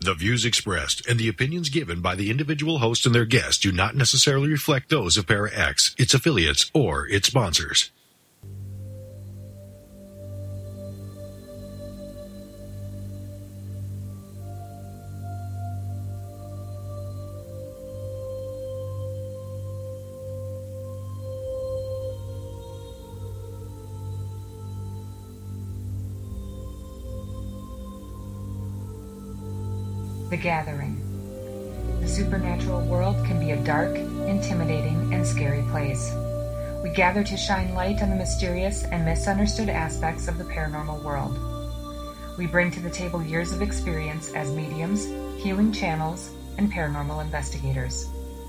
The views expressed and the opinions given by the individual host and their guests do not necessarily reflect those of Para X, its affiliates, or its sponsors. The Gathering. The supernatural world can be a dark, intimidating, and scary place. We gather to shine light on the mysterious and misunderstood aspects of the paranormal world. We bring to the table years of experience as mediums, healing channels, and paranormal investigators.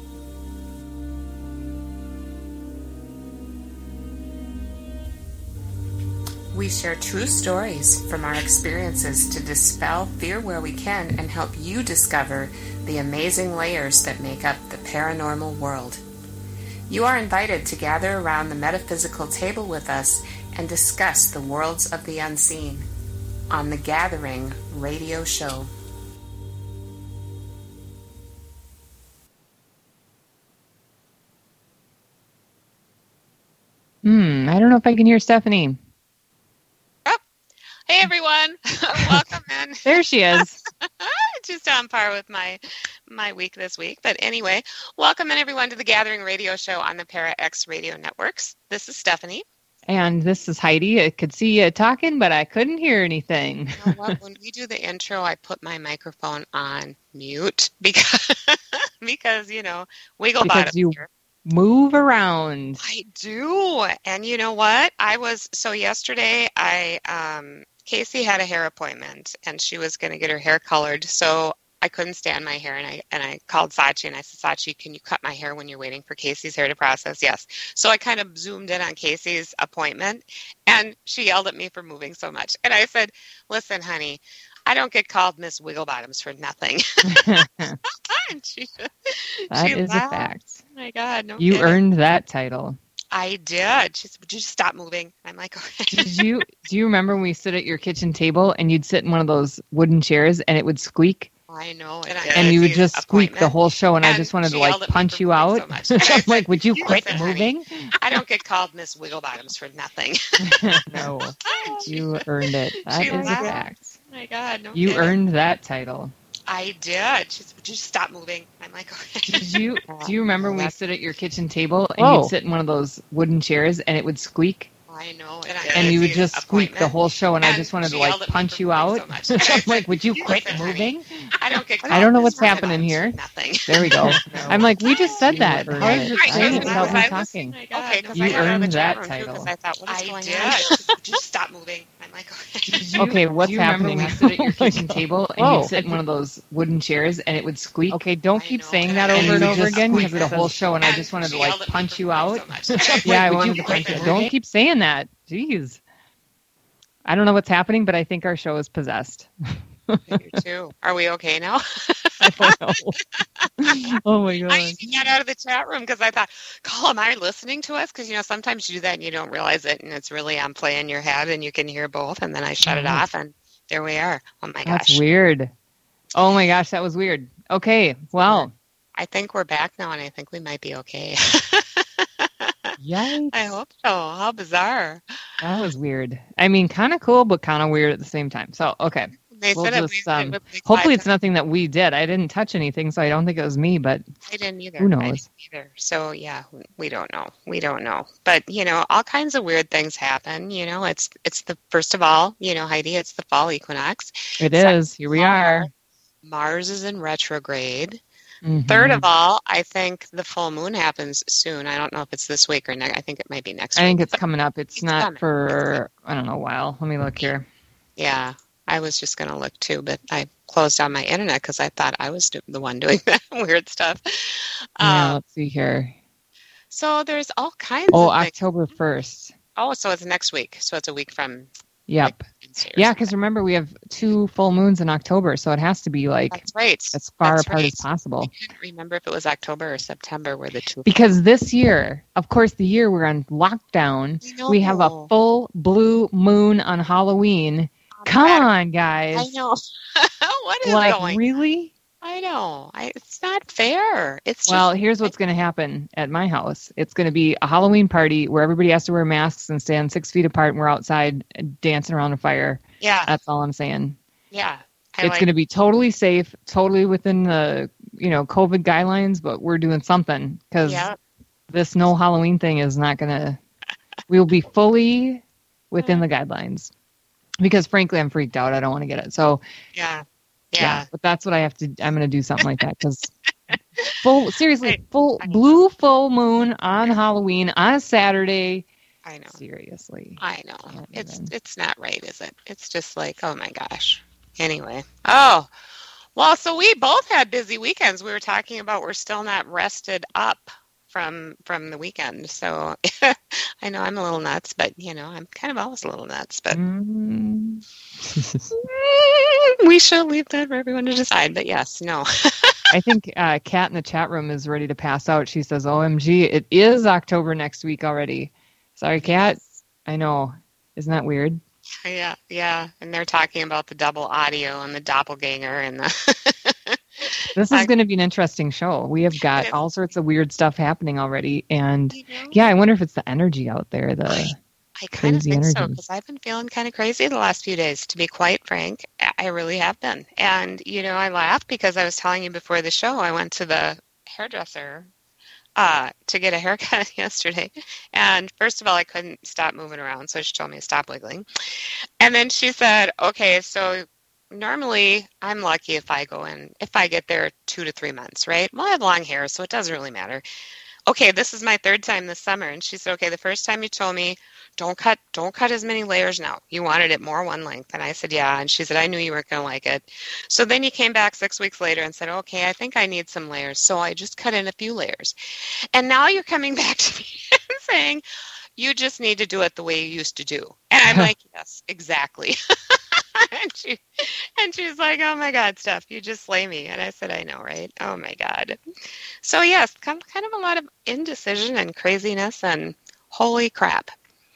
We share true stories from our experiences to dispel fear where we can and help you discover the amazing layers that make up the paranormal world. You are invited to gather around the metaphysical table with us and discuss the worlds of the unseen on The Gathering radio show. I don't know if I can hear Stephanie. Hey everyone, welcome in. There she is. Just on par with my week this week. But anyway, welcome in everyone to the Gathering Radio Show on the Para X Radio Networks. This is Stephanie. And this is Heidi. I could see you talking, but I couldn't hear anything. You know what? When we do the intro, I put my microphone on mute because you know, wiggle bottom here. Move around. I do. And you know what? Yesterday Casey had a hair appointment and she was going to get her hair colored. So I couldn't stand my hair and I called Sachi and I said, Sachi, can you cut my hair when you're waiting for Casey's hair to process? Yes. So I kind of zoomed in on Casey's appointment and she yelled at me for moving so much. And I said, listen, honey, I don't get called Miss Wigglebottoms for nothing. That is a fact. Oh my God. No you kidding. Earned that title. I did. She said, would you just stop moving? I'm like, okay. Do you remember when we sit at your kitchen table and you'd sit in one of those wooden chairs and it would squeak? I know. And you would just squeak the whole show and I just wanted to punch you out. So I'm like, would you quit moving? Honey, I don't get called Miss Wigglebottoms for nothing. No. You earned it. That is a fact. Oh my God. No you kidding. Earned that title. I did. She said, would you just stop moving? I'm like, okay. Do you remember when we sit at your kitchen table and you'd sit in one of those wooden chairs and it would squeak? I know. And you would just squeak the whole show and I just wanted to punch you out. So I'm like, would you quit moving? I don't get I don't know what's happening here. Nothing. There we go. I'm like, we just said that. How is it saying it without me talking? Okay, you earned that title. I thought, what is going on? Just stop moving. I'm like, okay. Okay, what's happening? We sit at your kitchen table and you'd sit in one of those wooden chairs and it would squeak. Okay, don't keep saying that over and over again because the whole show and I just wanted to punch you out. Yeah, I wanted to punch you. Don't keep saying that. Jeez. I don't know what's happening, but I think our show is possessed. You too. Are we okay now? I don't know. Oh my God. I even got out of the chat room because I thought, Colin, are you listening to us? Because, you know, sometimes you do that and you don't realize it and it's really on play in your head and you can hear both. And then I shut it off and there we are. Oh my gosh. That's weird. Oh my gosh, that was weird. Okay, well. I think we're back now and I think we might be okay. Yikes. I hope so. How bizarre. That was weird. I mean, kind of cool, but kind of weird at the same time. So, okay. Hopefully it's nothing that we did. I didn't touch anything, so I don't think it was me, but I didn't either. Who knows? I didn't either. So, yeah, we don't know. We don't know. But, you know, all kinds of weird things happen. You know, it's the, first of all, you know, Heidi, it's the fall equinox. It is. Here we are. Mars is in retrograde. Mm-hmm. Third of all, I think the full moon happens soon. I don't know if it's this week or next. I think it might be next week. I think it's coming up. It's not coming. For, I don't know, a while. Let me look here. Yeah, I was just going to look too, but I closed on my internet because I thought I was the one doing that weird stuff. Yeah, let's see here. So there's all kinds of October 1st. Oh, so it's next week. So it's a week from... Yep. Yeah, because remember, we have 2 full moons in October, so it has to be like That's right. as far apart as possible. I couldn't remember if it was October or September were the 2. Because this year, of course, the year we're on lockdown, we have a full blue moon on Halloween. Come on, guys. I know. What is like, going really? I know. It's not fair. It's well, here's what's going to happen at my house. It's going to be a Halloween party where everybody has to wear masks and stand 6 feet apart, and we're outside dancing around a fire. Yeah. That's all I'm saying. Yeah. It's going to be totally safe, totally within the, COVID guidelines, but we're doing something because this no Halloween thing is not going to, we'll be fully within the guidelines because frankly, I'm freaked out. I don't want to get it. So yeah, but that's what I have to, I'm going to do something like that because full full moon on Halloween on a Saturday. I know. Seriously. I know. It's not right, is it? It's just like, oh my gosh. Anyway. Oh, well, so we both had busy weekends. We were talking about we're still not rested up from the weekend. So I know I'm a little nuts, but I'm kind of always a little nuts, but we shall leave that for everyone to decide. But yes, no. I think Kat in the chat room is ready to pass out. She says, OMG, it is October next week already. Sorry, Kat. I know. Isn't that weird? Yeah. And they're talking about the double audio and the doppelganger and the... This is going to be an interesting show. We have got all sorts of weird stuff happening already. And I wonder if it's the energy out there. I kind of think so, because I've been feeling kind of crazy the last few days, to be quite frank. I really have been. And, I laughed because I was telling you before the show, I went to the hairdresser to get a haircut yesterday. And first of all, I couldn't stop moving around, so she told me to stop wiggling. And then she said, okay, so normally I'm lucky if I get there 2 to 3 months, right? Well, I have long hair, so it doesn't really matter. Okay, this is my third time this summer. And she said, okay, the first time you told me, don't cut as many layers now. You wanted it more one length. And I said, yeah. And she said, I knew you weren't going to like it. So then you came back 6 weeks later and said, okay, I think I need some layers. So I just cut in a few layers. And now you're coming back to me and saying, you just need to do it the way you used to do. And I'm like, yes, exactly. and she's like, oh my God, Steph, you just slay me. And I said, I know, right? Oh my God. So yes, kind of a lot of indecision and craziness and holy crap.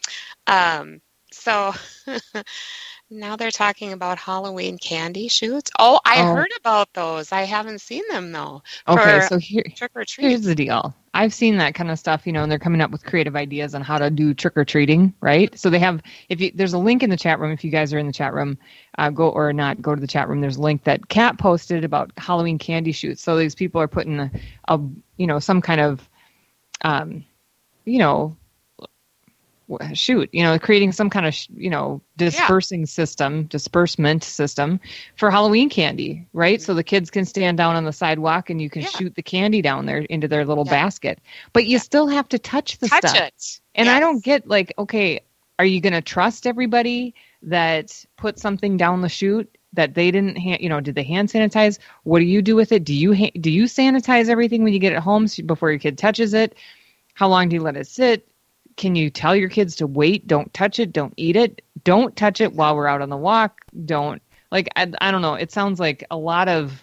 So now they're talking about Halloween candy shoots. Oh, I heard about those. I haven't seen them though. Okay, so trick or treat. Here's the deal. I've seen that kind of stuff, and they're coming up with creative ideas on how to do trick or treating, right? So they have, there's a link in the chat room. If you guys are in the chat room, go to the chat room. There's a link that Kat posted about Halloween candy shoots. So these people are putting some kind of, creating some kind of, disbursement system for Halloween candy, right? Mm-hmm. So the kids can stand down on the sidewalk and you can shoot the candy down there into their little basket, but you still have to touch the stuff. It. And I don't get okay, are you going to trust everybody that put something down the chute that they didn't, did they hand sanitize? What do you do with it? Do you sanitize everything when you get it home before your kid touches it? How long do you let it sit? Can you tell your kids to wait? Don't touch it. Don't eat it. Don't touch it while we're out on the walk. Don't I don't know. It sounds like a lot of,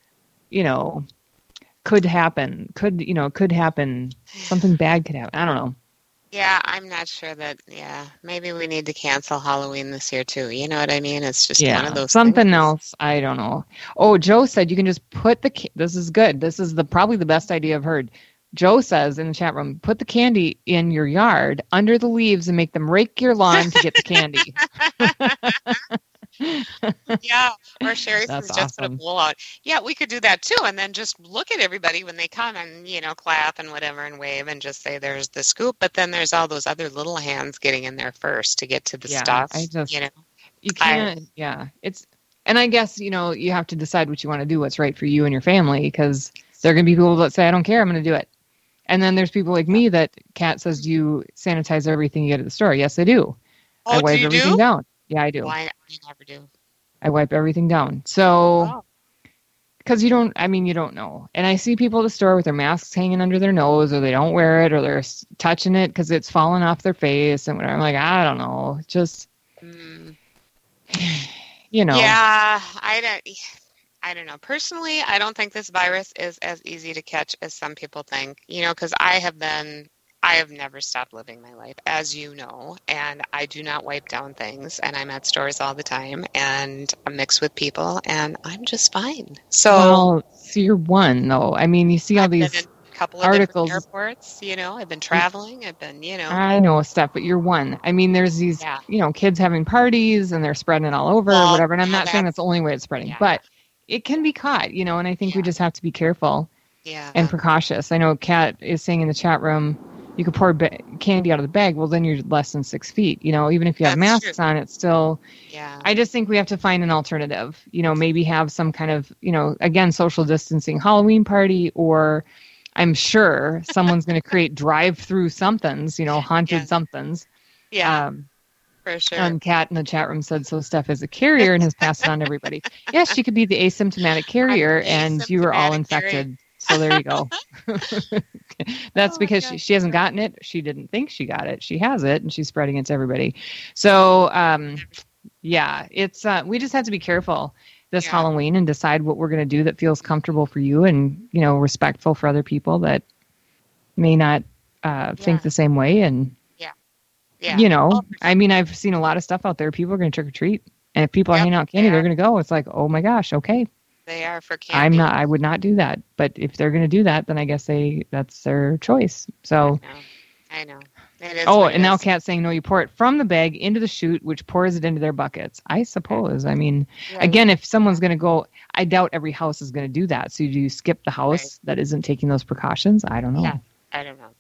could happen. Could happen. Something bad could happen. I don't know. Yeah, I'm not sure that. Yeah, maybe we need to cancel Halloween this year too. You know what I mean? It's just one of those something things. Else. I don't know. Oh, Joe said you can just put this is good. This is probably the best idea I've heard. Joe says in the chat room, put the candy in your yard under the leaves and make them rake your lawn to get the candy. Yeah, or Sherry says just put a bowl out. Yeah, we could do that too, and then just look at everybody when they come and clap and whatever and wave and just say there's the scoop. But then there's all those other little hands getting in there first to get to the stuff. You can't. And I guess you have to decide what you want to do, what's right for you and your family, because there are going to be people that say I don't care, I'm going to do it. And then there's people like me that Kat says, do you sanitize everything you get at the store? Yes, I do. I wipe everything down. Yeah, I do. Why? I never do. I wipe everything down. So, because you don't know. And I see people at the store with their masks hanging under their nose, or they don't wear it, or they're touching it because it's falling off their face. And whatever. I'm like, I don't know. Just, Yeah, I don't know. Personally, I don't think this virus is as easy to catch as some people think, because I I have never stopped living my life, as you know, and I do not wipe down things, and I'm at stores all the time, and I'm mixed with people, and I'm just fine. So you're one, though. I mean, you see all these couple of articles, airports, I've been traveling, I know stuff, but you're one. I mean, there's these, kids having parties and they're spreading it all over or whatever. And I'm not saying that's the only way it's spreading, but it can be caught, and I think we just have to be careful and precautious. I know Kat is saying in the chat room, you could pour candy out of the bag. Well, then you're less than 6 feet, even if you have masks on, it's still, I just think we have to find an alternative, maybe have some kind of, again, social distancing Halloween party, or I'm sure someone's going to create drive-through somethings, haunted somethings. Yeah, for sure. And Kat in the chat room said, so Steph is a carrier and has passed it on to everybody. Yes, she could be the asymptomatic carrier, and you were all infected. Carrier. So there you go. That's because she hasn't gotten it. She didn't think she got it. She has it, and she's spreading it to everybody. So, it's we just have to be careful this Halloween and decide what we're going to do that feels comfortable for you and, respectful for other people that may not think the same way. And, I mean, I've seen a lot of stuff out there. People are going to trick or treat. And if people are handing out candy, they're going to go. It's like, oh my gosh, okay. They are for candy. I would not do that. But if they're going to do that, then I guess that's their choice. So I know. And now Kat's saying, no, you pour it from the bag into the chute, which pours it into their buckets. I suppose. I mean, again, if someone's going to go, I doubt every house is going to do that. So do you skip the house that isn't taking those precautions? I don't know. Yeah, I don't know.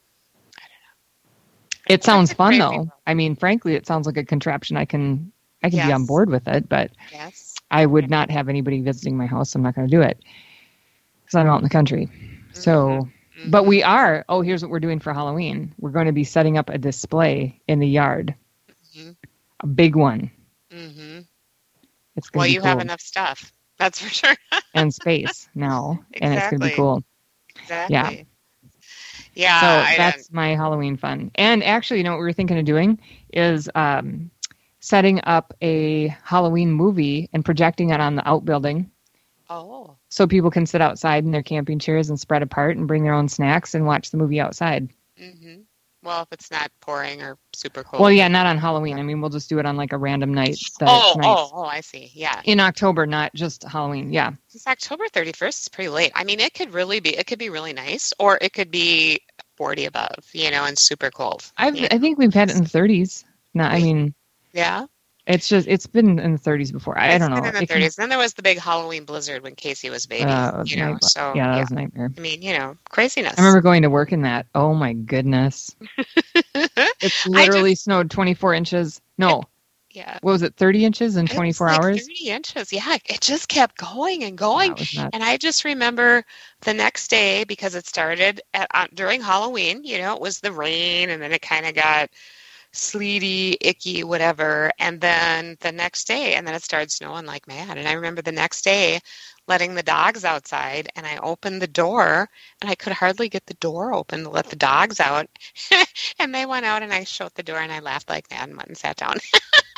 It sounds fun, though. I mean, frankly, it sounds like a contraption. I can be on board with it, but I would not have anybody visiting my house. I'm not going to do it because I'm out in the country. So... But we are, here's what we're doing for Halloween. We're going to be setting up a display in the yard. Mm-hmm. A big one. Mm-hmm. It's going to be cool. Have enough stuff. That's for sure. And space now. Exactly. And it's going to be cool. Exactly. Yeah. So that's my Halloween fun. And actually, what we were thinking of doing is setting up a Halloween movie and projecting it on the outbuilding. Oh. So people can sit outside in their camping chairs and spread apart and bring their own snacks and watch the movie outside. Mm-hmm. Well, if it's not pouring or super cold. Well, yeah, not on Halloween. I mean, we'll just do it on like a random night. I see. Yeah. In October, not just Halloween. Yeah. It's October 31st. It's pretty late. I mean, it could be really nice, or it could be 40 above, and super cold. I think we've had it in the 30s. No, I mean. Yeah. It's been in the 30s before. I don't know. It's been in the 30s. Then there was the big Halloween blizzard when Casey was a baby. That was a nightmare. I mean, craziness. I remember going to work in that. Oh my goodness. It's literally snowed 24 inches. No. Yeah. What was it, 30 inches in 24 hours? 30 inches. Yeah. It just kept going and going. And I just remember the next day, because it started during Halloween, it was the rain, and then it kind of got sleety, icky, whatever. And then the next day, and then it started snowing like mad. And I remember the next day letting the dogs outside, and I opened the door, and I could hardly get the door open to let the dogs out. And they went out, and I shut the door, and I laughed like mad and went and sat down.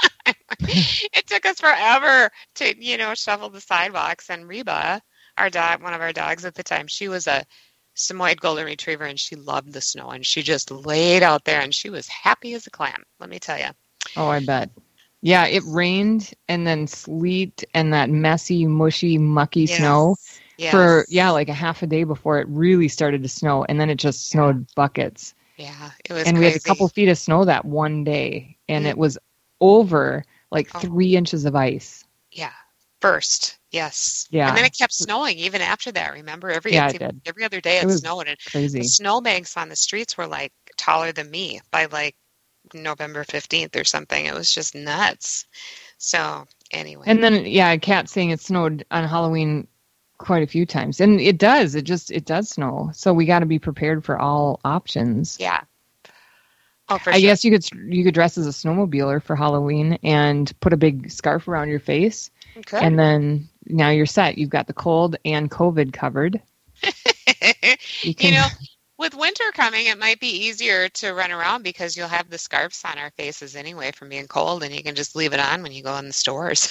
It took us forever to, shovel the sidewalks. And Reba, one of our dogs at the time, she was a Samoyed Golden Retriever, and she loved the snow, and she just laid out there, and she was happy as a clam, let me tell you. Oh, I bet. Yeah, it rained and then sleet and that messy, mushy, mucky snow for, like a half a day before it really started to snow, and then it just snowed buckets. Yeah, it was And crazy. We had a couple feet of snow that one day, and it was over like 3 inches of ice. Yeah, first. Yes. Yeah. And then it kept snowing even after that. Remember, every other day it snowed. And crazy. The snowbanks on the streets were like taller than me by like November 15th or something. It was just nuts. So anyway. And then, Kat's saying it snowed on Halloween quite a few times. And it does. It does snow. So we got to be prepared for all options. Yeah. Oh, for I guess you could dress as a snowmobiler for Halloween and put a big scarf around your face. Okay. And then now you're set. You've got the cold and COVID covered. With winter coming, it might be easier to run around because you'll have the scarves on our faces anyway from being cold, and you can just leave it on when you go in the stores.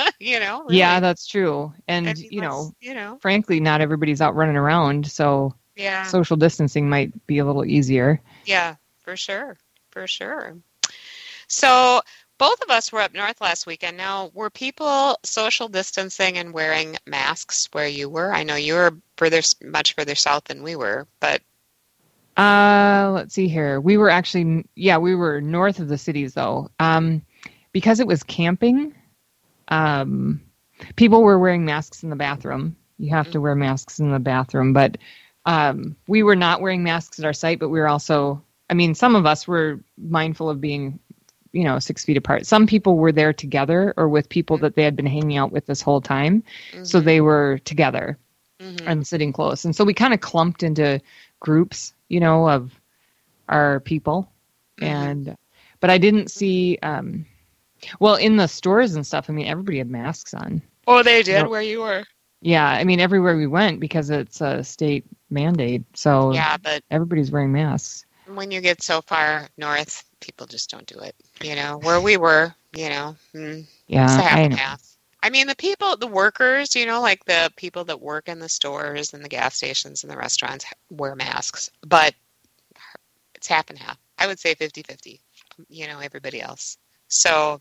Really. Yeah, that's true. And, frankly, not everybody's out running around. So social distancing might be a little easier. Yeah, for sure. For sure. So both of us were up north last weekend. Now, were people social distancing and wearing masks where you were? I know you were much further south than we were, but... Let's see here. We were actually, we were north of the cities, though. Because it was camping, people were wearing masks in the bathroom. You have to wear masks in the bathroom, but we were not wearing masks at our site, but we were also, some of us were mindful of being, 6 feet apart. Some people were there together or with people that they had been hanging out with this whole time. So they were together and sitting close. And so we kind of clumped into groups, of our people. But I didn't see, in the stores and stuff, everybody had masks on. Oh, they did where you were? Yeah, everywhere we went because it's a state mandate. So but everybody's wearing masks. When you get so far north, people just don't do it. Where we were, Yeah, I know. The workers, like the people that work in the stores and the gas stations and the restaurants wear masks, but it's half and half. I would say 50-50, everybody else. So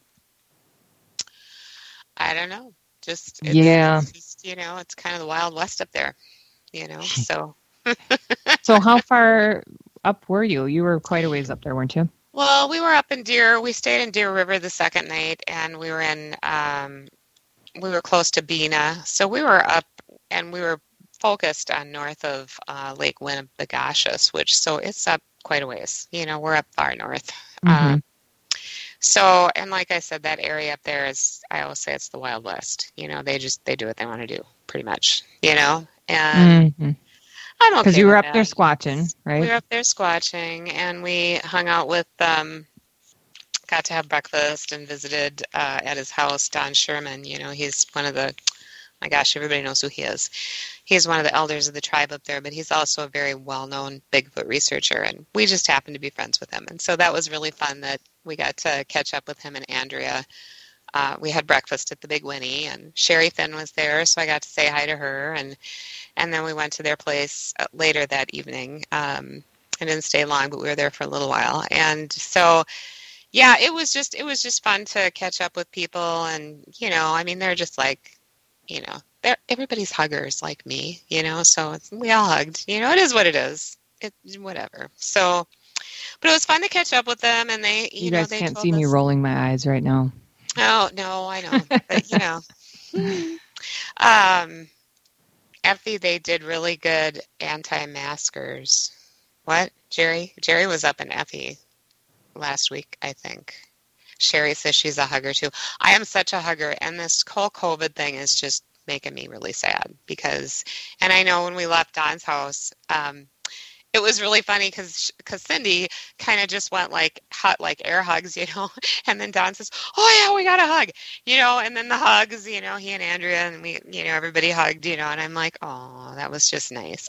I don't know. It's it's kind of the Wild West up there, so. So how far up were you? You were quite a ways up there, weren't you? Well, we were up in we stayed in Deer River the second night, and we were we were close to Bena. So we were up, and we were focused on north of Lake Winnibigoshish, so it's up quite a ways. We're up far north. So, and like I said, that area up there I always say it's the Wild West. They do what they want to do, pretty much, and I'm okay. Because you were up there squatching, right? We were up there squatching, and we hung out with, got to have breakfast and visited at his house, Don Sherman. He's one of the, my gosh, everybody knows who he is. He's one of the elders of the tribe up there, but he's also a very well-known Bigfoot researcher, and we just happened to be friends with him. And so that was really fun that we got to catch up with him and Andrea. We had breakfast at the Big Winnie, and Sherry Finn was there, so I got to say hi to her. And then we went to their place later that evening. I didn't stay long, but we were there for a little while. And so, it was just fun to catch up with people. And, they're just like, everybody's huggers like me, so we all hugged. It is what it is. Whatever. So, but it was fun to catch up with them, and they, you guys can't see me rolling my eyes right now. Oh, no, I know. But, Effie, they did really good anti-maskers. What? Jerry? Jerry was up in Effie last week, I think. Sherry says she's a hugger, too. I am such a hugger, and this whole COVID thing is just making me really sad because, and I know when we left Don's house, it was really funny because Cindy kind of just went like air hugs, and then Don says, oh yeah, we got a hug, and then the hugs, he and Andrea and we, everybody hugged, and I'm like, oh, that was just nice.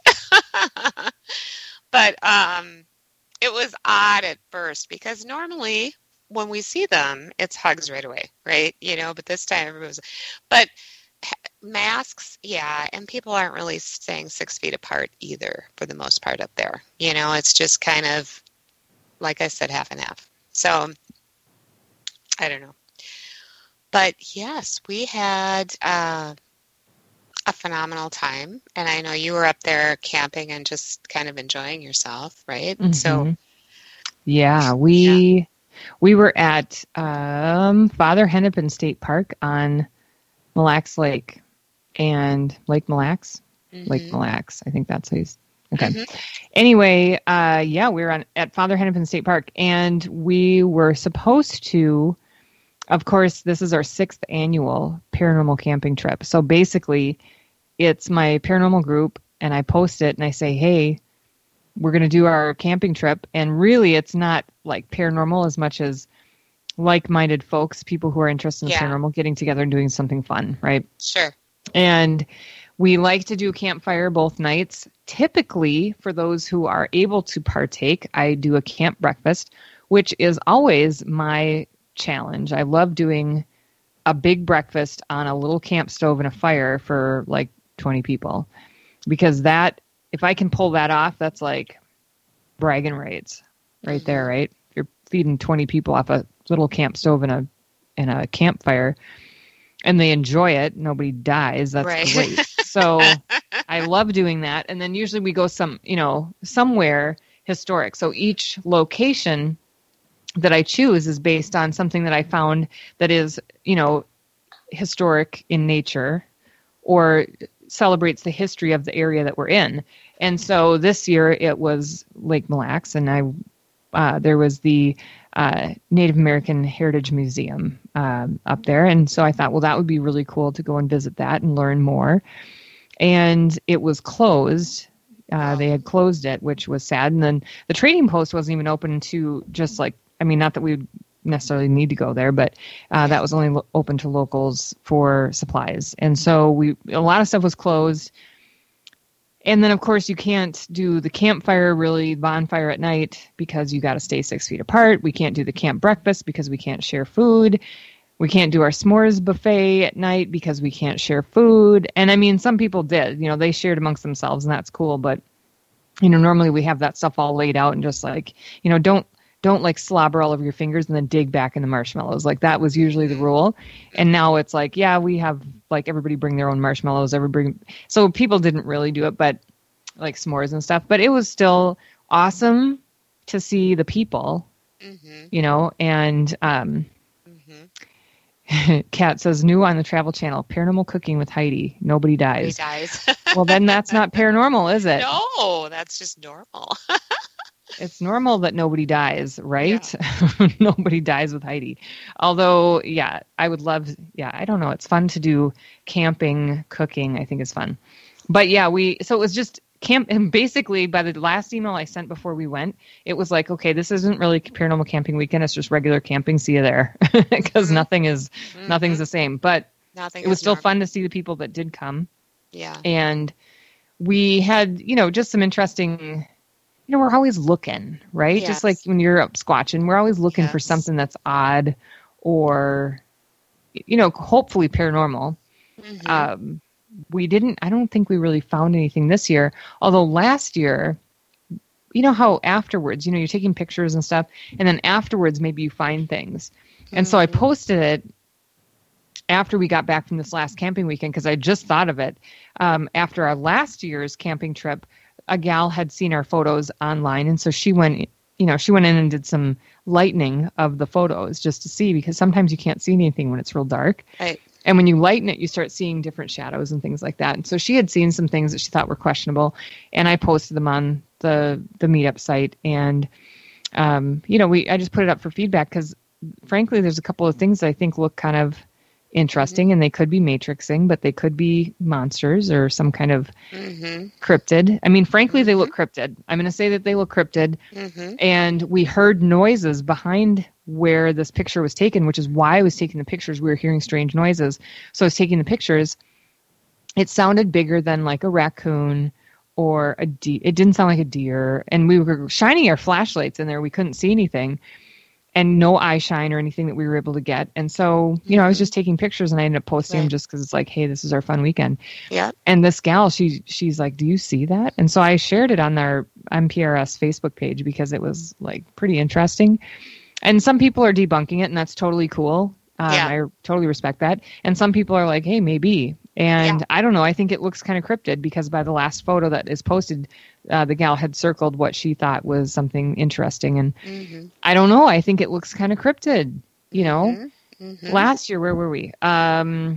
But it was odd at first because normally when we see them, it's hugs right away, right? But this time everybody was, but masks, and people aren't really staying 6 feet apart either for the most part up there. It's just kind of, like I said, half and half. So, I don't know. But yes, we had a phenomenal time. And I know you were up there camping and just kind of enjoying yourself, right? Mm-hmm. So, we were at Father Hennepin State Park on Mille Lacs Lake and Lake Mille Lacs. Lake Mille Lacs, I think that's how you. Okay. Anyway, we were at Father Hennepin State Park, and we were supposed to. Of course, this is our 6th annual paranormal camping trip. So basically, it's my paranormal group, and I post it, and I say, "Hey, we're going to do our camping trip," and really, it's not like paranormal as much as like-minded folks, people who are interested in paranormal, getting together and doing something fun, right? Sure. And we like to do campfire both nights. Typically, for those who are able to partake, I do a camp breakfast, which is always my challenge. I love doing a big breakfast on a little camp stove and a fire for like 20 people, because that if I can pull that off, that's like bragging rights right there, right? If you're feeding 20 people off a little camp stove and a campfire, and they enjoy it, nobody dies. That's great. So I love doing that. And then usually we go somewhere historic. So each location that I choose is based on something that I found that is, historic in nature or celebrates the history of the area that we're in. And so this year it was Lake Mille Lacs, and there was the Native American Heritage Museum up there. And so I thought, well, that would be really cool to go and visit that and learn more. And it was closed. They had closed it, which was sad. And then the trading post wasn't even open to just not that we would necessarily need to go there, but that was only open to locals for supplies. And so a lot of stuff was closed. And then, of course, you can't do the campfire, bonfire at night, because you got to stay 6 feet apart. We can't do the camp breakfast because we can't share food. We can't do our s'mores buffet at night because we can't share food. And some people did, they shared amongst themselves, and that's cool. But, normally we have that stuff all laid out and just don't like slobber all over your fingers and then dig back in the marshmallows. Like that was usually the rule. And now it's like, yeah, we have everybody bring their own marshmallows. So people didn't really do it, but like s'mores and stuff, but it was still awesome to see the people, and, Kat says, new on the Travel Channel, Paranormal Cooking with Heidi. Nobody dies. Well, then that's not paranormal, is it? No, that's just normal. It's normal that nobody dies, right? Yeah. Nobody dies with Heidi. Although, I would love, I don't know. It's fun to do camping, cooking, I think is fun. But so it was just camp. And basically by the last email I sent before we went, it was like, okay, this isn't really paranormal camping weekend. It's just regular camping. See you there. Because nothing's the same, but it was still fun to see the people that did come. Yeah. And we had, just some interesting, we're always looking, right? Yes. Just like when you're up squatching, we're always looking for something that's odd or, hopefully paranormal. Mm-hmm. I don't think we really found anything this year. Although last year, how afterwards, you're taking pictures and stuff, and then afterwards maybe you find things. Mm-hmm. And so I posted it after we got back from this last camping weekend, because I just thought of it. After our last year's camping trip, a gal had seen our photos online, and so she went in and did some lightening of the photos just to see, because sometimes you can't see anything when it's real dark. Right. And when you lighten it, you start seeing different shadows and things like that. And so she had seen some things that she thought were questionable, and I posted them on the meetup site. And, I just put it up for feedback because, frankly, there's a couple of things that I think look kind of interesting, and they could be matrixing, but they could be monsters or some kind of cryptid. Frankly, they look cryptid. I'm going to say that they look cryptid. Mm-hmm. And we heard noises behind where this picture was taken, which is why I was taking the pictures. We were hearing strange noises. So I was taking the pictures. It sounded bigger than like a raccoon or a deer. It didn't sound like a deer. And we were shining our flashlights in there. We couldn't see anything. And no eye shine or anything that we were able to get. And so, I was just taking pictures, and I ended up posting them just because it's like, hey, this is our fun weekend. Yeah. And this gal, she's like, do you see that? And so I shared it on our MPRS Facebook page because it was like pretty interesting. And some people are debunking it, and that's totally cool. I totally respect that. And some people are like, hey, maybe. And I don't know. I think it looks kind of cryptid because by the last photo that is posted, the gal had circled what she thought was something interesting. And I don't know. I think it looks kind of cryptid, Last year, where were we? I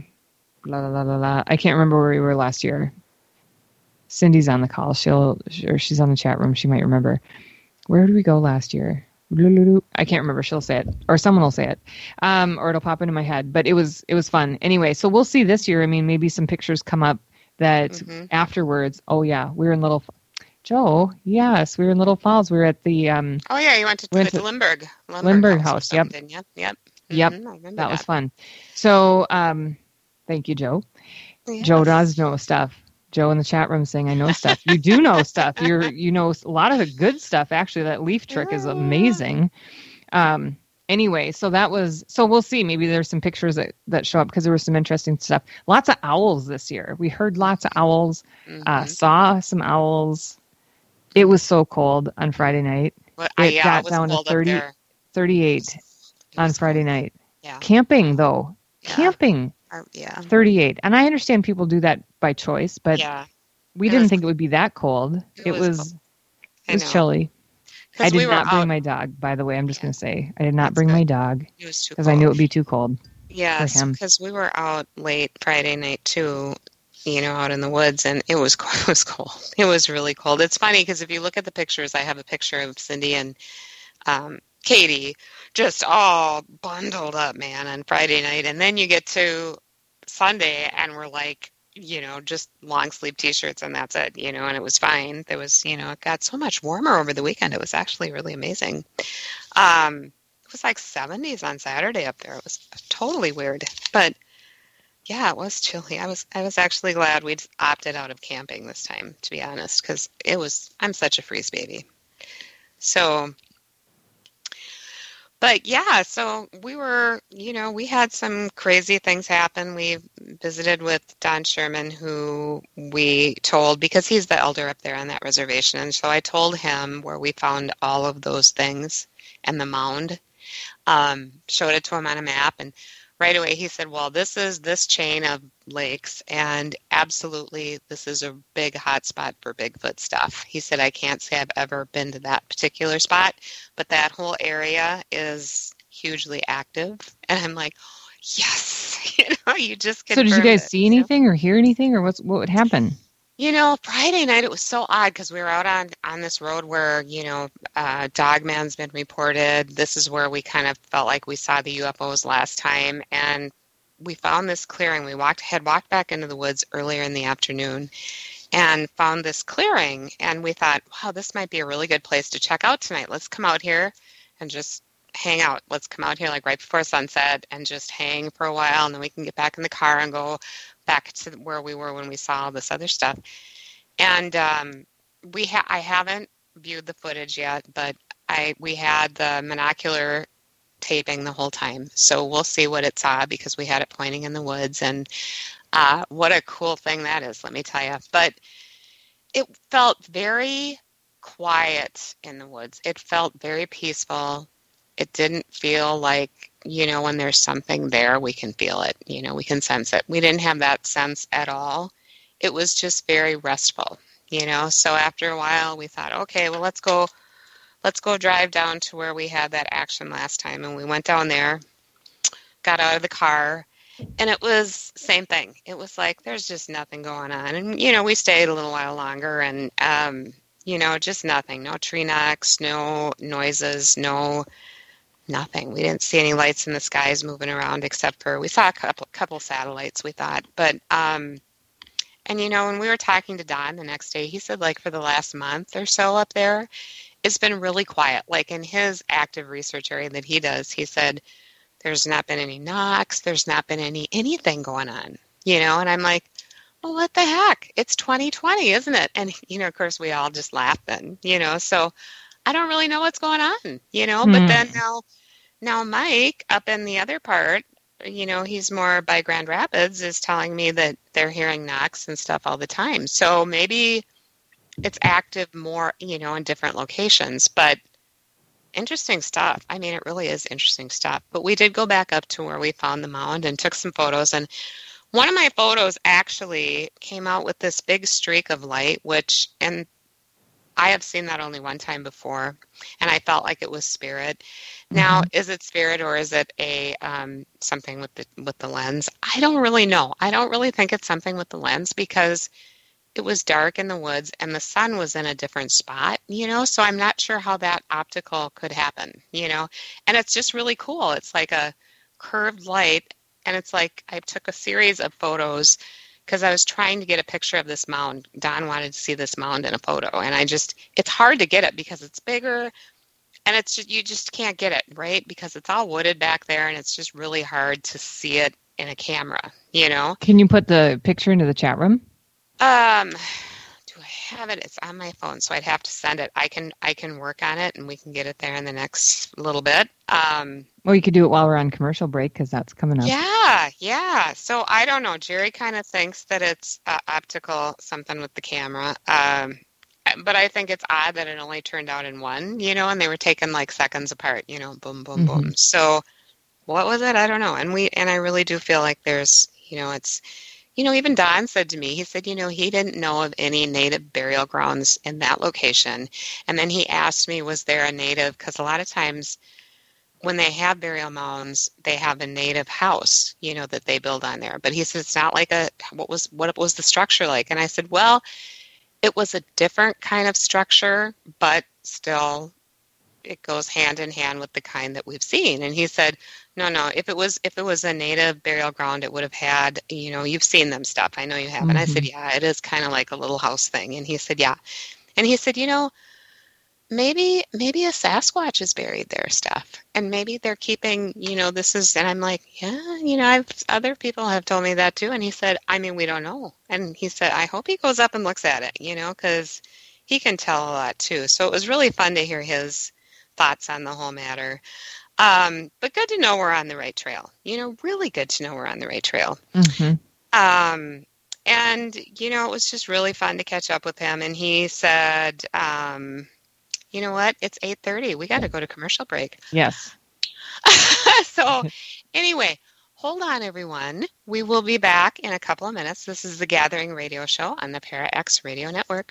can't remember where we were last year. Cindy's on the call. She's on the chat room. She might remember. Where did we go last year? I can't remember. She'll say it, or someone will say it, or it'll pop into my head. But it was fun anyway. So we'll see this year. Maybe some pictures come up that afterwards. Oh yeah, we were in Little Joe. Yes, we were in Little Falls. We were at the. You went to the Lindbergh House. Yep. Yep. That was fun. So, thank you, Joe. Yes. Joe does know stuff. Joe in the chat room saying, I know stuff. You do know stuff. You know a lot of the good stuff. Actually, that leaf trick is amazing. Anyway, so we'll see. Maybe there's some pictures that show up because there was some interesting stuff. Lots of owls this year. We heard lots of owls, saw some owls. It was so cold on Friday night. Well, it got down to 38 on Friday night. Yeah. Camping, though. Yeah. Camping. 38. And I understand people do that by choice, but we didn't think it would be that cold. It was chilly. I did not bring my dog, by the way. I'm just going to say. I did not bring my dog because I knew it would be too cold. Yes, because we were out late Friday night, too, out in the woods, and it was cold. It was cold. It was really cold. It's funny because if you look at the pictures, I have a picture of Cindy and Katie just all bundled up, man, on Friday night. And then you get to Sunday, and we're like, just long sleeve t-shirts and that's it, and it was fine. There was, it got so much warmer over the weekend. It was actually really amazing. It was like 70s on Saturday up there. It was totally weird, but yeah, it was chilly. I was actually glad we'd opted out of camping this time, to be honest, because I'm such a freeze baby. So, but yeah, so we were, we had some crazy things happen. We visited with Don Sherman, who we told, because he's the elder up there on that reservation. And so I told him where we found all of those things and the mound, showed it to him on a map. And right away he said, well, this is this chain of lakes, and absolutely this is a big hot spot for Bigfoot stuff. He said, I can't say I've ever been to that particular spot, but that whole area is hugely active. And I'm like, yes, you just confirmed. So did you guys see anything or hear anything, or what would happen? Friday night, it was so odd because we were out on this road where, Dogman's been reported. This is where we kind of felt like we saw the UFOs last time. And we found this clearing. We had walked back into the woods earlier in the afternoon and found this clearing. And we thought, wow, this might be a really good place to check out tonight. Let's come out here and just hang out. Let's come out here like right before sunset and just hang for a while. And then we can get back in the car and go back to where we were when we saw all this other stuff. And I haven't viewed the footage yet, but we had the monocular taping the whole time. So we'll see what it saw because we had it pointing in the woods. And what a cool thing that is, let me tell you. But it felt very quiet in the woods. It felt very peaceful. It didn't feel like, when there's something there, we can feel it, we can sense it. We didn't have that sense at all. It was just very restful, So after a while, we thought, okay, well, let's go drive down to where we had that action last time. And we went down there, got out of the car, and it was same thing. It was like, there's just nothing going on. And, we stayed a little while longer and, just nothing. No tree knocks, no noises, nothing. We didn't see any lights in the skies moving around except for we saw a couple satellites, we thought. But, and, when we were talking to Don the next day, he said, like, for the last month or so up there, it's been really quiet. Like, in his active research area that he does, he said, there's not been any knocks. There's not been anything going on, And I'm like, well, what the heck? It's 2020, isn't it? And, of course, we all just laugh then, So I don't really know what's going on, But then now Mike up in the other part, he's more by Grand Rapids, is telling me that they're hearing knocks and stuff all the time. So maybe it's active more, in different locations. But interesting stuff. I mean, it really is interesting stuff. But we did go back up to where we found the mound and took some photos. And one of my photos actually came out with this big streak of light, and I have seen that only one time before, and I felt like it was spirit. Now, is it spirit or is it a something with the lens? I don't really know. I don't really think it's something with the lens because it was dark in the woods and the sun was in a different spot, so I'm not sure how that optical could happen, and it's just really cool. It's like a curved light, and it's like I took a series of photos because I was trying to get a picture of this mound. Don wanted to see this mound in a photo, and it's hard to get it because it's bigger, and you just can't get it, right? Because it's all wooded back there, and it's just really hard to see it in a camera, Can you put the picture into the chat room? Do I have it. It's on my phone, so I'd have to send it. I can work on it, and we can get it there in the next little bit. Well, you could do it while we're on commercial break because that's coming up. Yeah. So I don't know. Jerry kind of thinks that it's optical something with the camera. But I think it's odd that it only turned out in one, and they were taken like seconds apart, boom, boom, boom. So what was it? I don't know. And I really do feel like there's, it's, even Don said to me, he said, he didn't know of any native burial grounds in that location. And then he asked me, was there a native? Because a lot of times when they have burial mounds, they have a native house, that they build on there. But he said, it's not like what was the structure like? And I said, well, it was a different kind of structure, but still it goes hand in hand with the kind that we've seen. And he said, no, if it was a native burial ground, it would have had, you've seen them stuff. I know you have. And I said, yeah, it is kind of like a little house thing. And he said, yeah. And he said, maybe a Sasquatch is buried there stuff. And maybe they're keeping, this is, and I'm like, yeah, other people have told me that too. And he said, we don't know. And he said, I hope he goes up and looks at it, because he can tell a lot too. So it was really fun to hear his thoughts on the whole matter. But good to know we're on the right trail, really good to know we're on the right trail. And, it was just really fun to catch up with him. And he said, you know what? It's 8:30. We got to go to commercial break. Yes. So anyway, hold on, everyone. We will be back in a couple of minutes. This is the Gathering Radio Show on the ParaX Radio Network.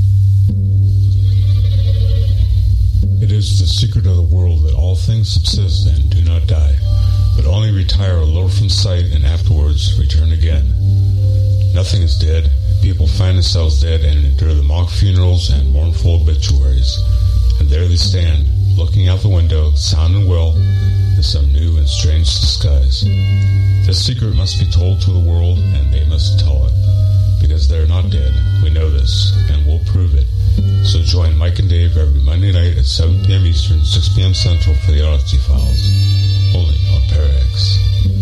It is the secret of the world that all things subsist and do not die, but only retire a little from sight and afterwards return again. Nothing is dead. People find themselves dead and endure the mock funerals and mournful obituaries. And there they stand, looking out the window, sound and well, in some new and strange disguise. This secret must be told to the world, and they must tell it. Because they're not dead. We know this, and we'll prove it. So join Mike and Dave every Monday night at 7 p.m. Eastern, 6 p.m. Central for the Odyssey Files. Only on ParaX.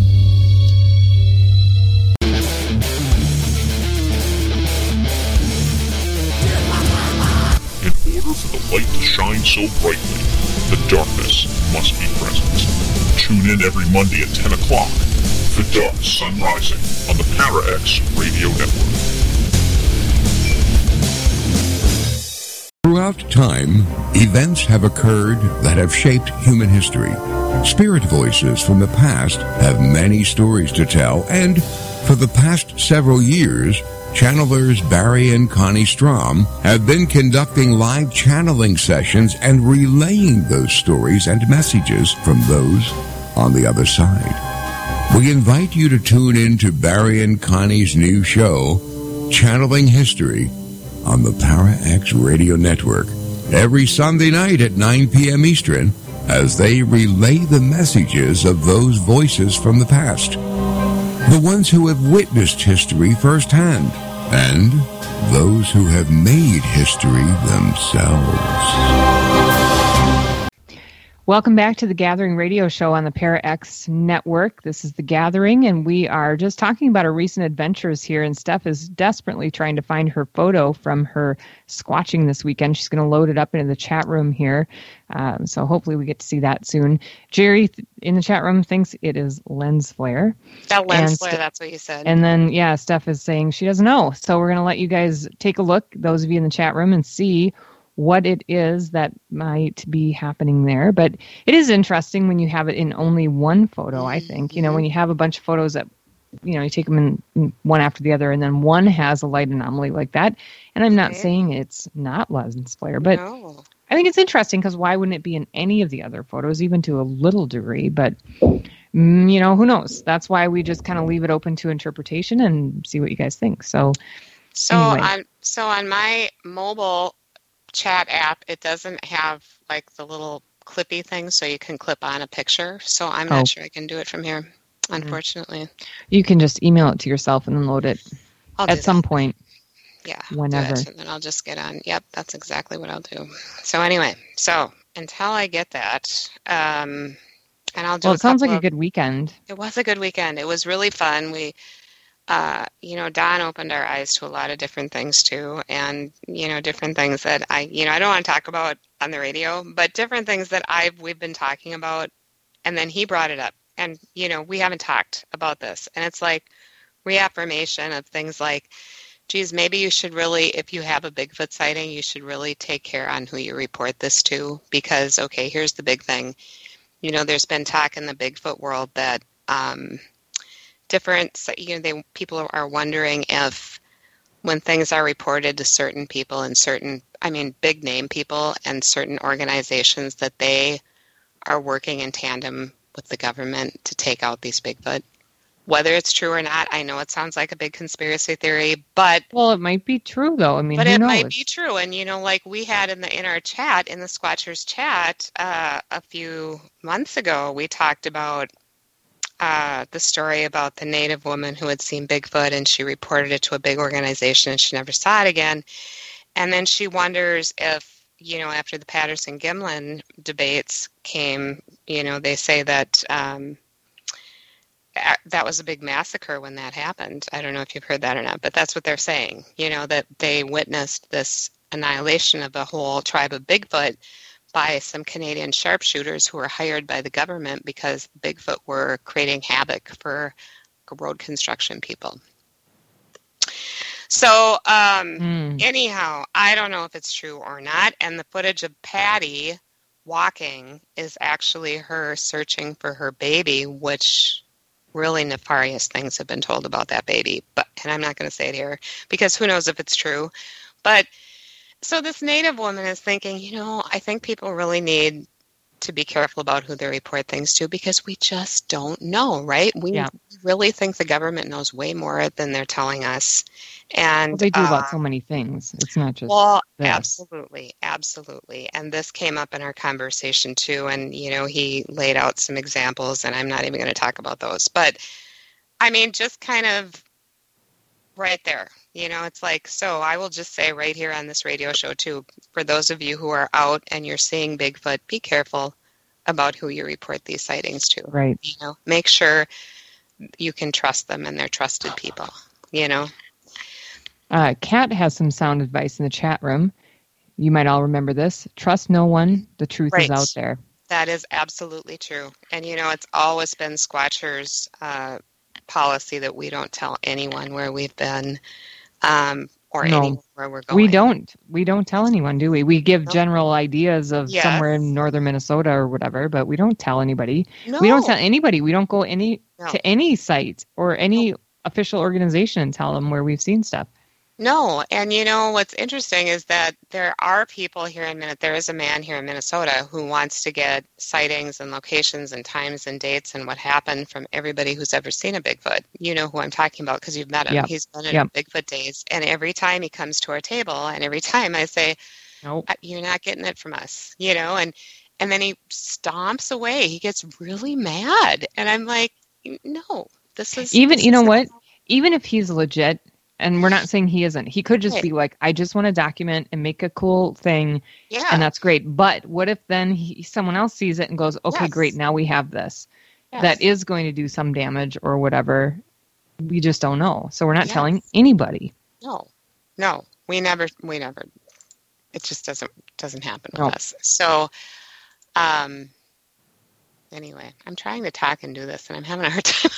In order for the light to shine so brightly, the darkness must be present. Tune in every Monday at 10 o'clock for Dark Sun Rising on the ParaX Radio Network. Throughout time, events have occurred that have shaped human history. Spirit voices from the past have many stories to tell, and for the past several years, channelers Barry and Connie Strom have been conducting live channeling sessions and relaying those stories and messages from those on the other side. We invite you to tune in to Barry and Connie's new show, Channeling History, on the ParaX Radio Network, every Sunday night at 9 p.m. Eastern, as they relay the messages of those voices from the past, the ones who have witnessed history firsthand, and those who have made history themselves. Welcome back to the Gathering Radio Show on the ParaX Network. This is The Gathering, and we are just talking about our recent adventures here, and Steph is desperately trying to find her photo from her squatching this weekend. She's going to load it up into the chat room here, so hopefully we get to see that soon. Jerry in the chat room thinks it is lens flare. That lens flare, that's what you said. And then, Steph is saying she doesn't know, so we're going to let you guys take a look, those of you in the chat room, and see what it is that might be happening there. But it is interesting when you have it in only one photo, I think. When you have a bunch of photos that, you take them in one after the other, and then one has a light anomaly like that. And I'm not saying it's not lens flare, but no. I think it's interesting because why wouldn't it be in any of the other photos, even to a little degree? But, who knows? That's why we just kind of leave it open to interpretation and see what you guys think. So anyway. on my mobile chat app, it doesn't have like the little clippy thing so you can clip on a picture, so I'm not sure I can do it from here, unfortunately. You can just email it to yourself and then load it at some point. Yeah, whenever. And then I'll just get on. Yep, that's exactly what I'll do. So anyway, until I get that, and I'll do. Well, it sounds like a good weekend. It was a good weekend. It was really fun. Don opened our eyes to a lot of different things too, and different things that I don't want to talk about on the radio, but different things that we've been talking about, and then he brought it up, and we haven't talked about this, and it's like reaffirmation of things like, geez, maybe you should really, if you have a Bigfoot sighting, you should really take care on who you report this to, because okay, here's the big thing, there's been talk in the Bigfoot world that people are wondering if when things are reported to certain people and big name people and certain organizations, that they are working in tandem with the government to take out these Bigfoot. Whether it's true or not, I know it sounds like a big conspiracy theory, but... Well, it might be true, though. But it might be true. And, like we had in our chat, in the Squatchers chat, a few months ago, we talked about the story about the Native woman who had seen Bigfoot, and she reported it to a big organization, and she never saw it again. And then she wonders if, after the Patterson-Gimlin debates came, they say that that was a big massacre when that happened. I don't know if you've heard that or not, but that's what they're saying, that they witnessed this annihilation of a whole tribe of Bigfoot by some Canadian sharpshooters who were hired by the government because Bigfoot were creating havoc for road construction people. So anyhow, I don't know if it's true or not. And the footage of Patty walking is actually her searching for her baby, which really nefarious things have been told about that baby. And I'm not going to say it here because who knows if it's true. But so this Native woman is thinking, I think people really need to be careful about who they report things to because we just don't know, right? We really think the government knows way more than they're telling us. And they do about so many things. It's not just this. Absolutely. And this came up in our conversation too. And, he laid out some examples, and I'm not even going to talk about those. But, just kind of right there. It's like, so I will just say right here on this radio show too, for those of you who are out and you're seeing Bigfoot, be careful about who you report these sightings to. Right. Make sure you can trust them and they're trusted people, Kat has some sound advice in the chat room. You might all remember this. Trust no one. The truth is out there. That is absolutely true. And, it's always been Squatchers' policy that we don't tell anyone where we've been or anywhere we're going. We don't tell anyone, do we? We give general ideas of somewhere in northern Minnesota or whatever, but we don't tell anybody. No. We don't tell anybody. We don't go to any site or any official organization and tell them where we've seen stuff. No, and what's interesting is that there are people here in Minnesota. There is a man here in Minnesota who wants to get sightings and locations and times and dates and what happened from everybody who's ever seen a Bigfoot. You know who I'm talking about because you've met him. Yep. He's been at Bigfoot Days, and every time he comes to our table, and every time I say, "Nope, you're not getting it from us," and then he stomps away. He gets really mad, and I'm like, "No, this is even." You know what? Even if he's legit. And we're not saying he isn't. He could just be like, I just want to document and make a cool thing, and that's great. But what if then someone else sees it and goes, okay, great, now we have this. That is going to do some damage or whatever. We just don't know. So we're not telling anybody. No, we never. It just doesn't happen with us. So, anyway, I'm trying to talk and do this, and I'm having a hard time.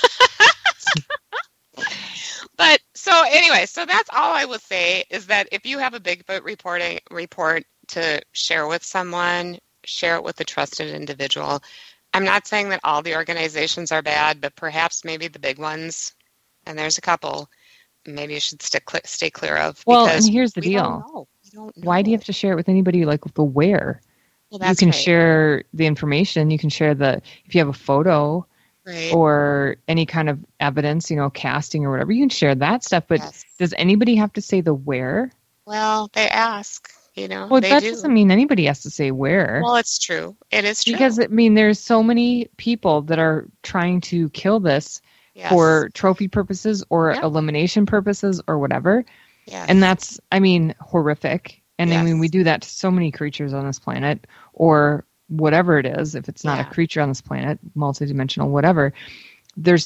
But so anyway, so that's all I will say is that if you have a Bigfoot report to share with someone, share it with a trusted individual. I'm not saying that all the organizations are bad, but perhaps maybe the big ones, and there's a couple, maybe you should stay clear of. Well, and here's the deal. We don't know. Why do you have to share it with anybody like the where? Well, you can share the information. You can share if you have a photo. Right. Or any kind of evidence, casting or whatever, you can share that stuff. But does anybody have to say the where? Well, they ask, Well, that doesn't mean anybody has to say where. Well, it's true. It is true. Because, there's so many people that are trying to kill this for trophy purposes or elimination purposes or whatever. Yes. And that's, horrific. And we do that to so many creatures on this planet or whatever it is, if it's not a creature on this planet, multidimensional, whatever, there's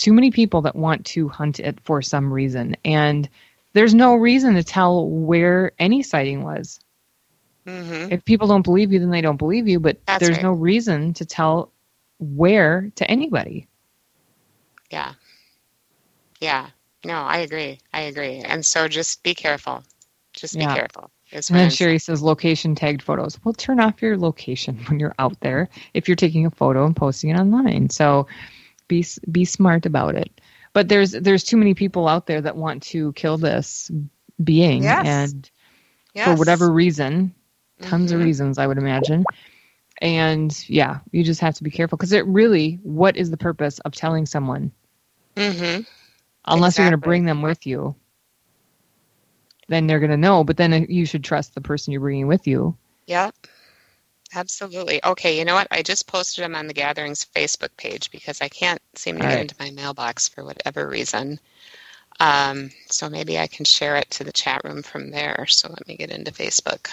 too many people that want to hunt it for some reason. And there's no reason to tell where any sighting was. Mm-hmm. If people don't believe you, then they don't believe you. But there's no reason to tell where to anybody. Yeah. Yeah. No, I agree. And so just be careful. Just be careful. And then Sherry says location tagged photos. Well, turn off your location when you're out there if you're taking a photo and posting it online. So be smart about it. But there's too many people out there that want to kill this being. Yes. And for whatever reason, tons of reasons, I would imagine. And yeah, you just have to be careful because what is the purpose of telling someone? Mm-hmm. Unless you're going to bring them with you. Then they're going to know, but then you should trust the person you're bringing with you. Yep, absolutely. Okay, you know what? I just posted them on the Gatherings Facebook page because I can't seem to get into my mailbox for whatever reason. So maybe I can share it to the chat room from there. So let me get into Facebook.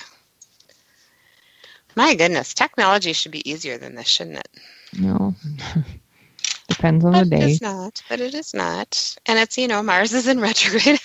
My goodness, technology should be easier than this, shouldn't it? No. Depends on the day. It is not. And it's, Mars is in retrograde.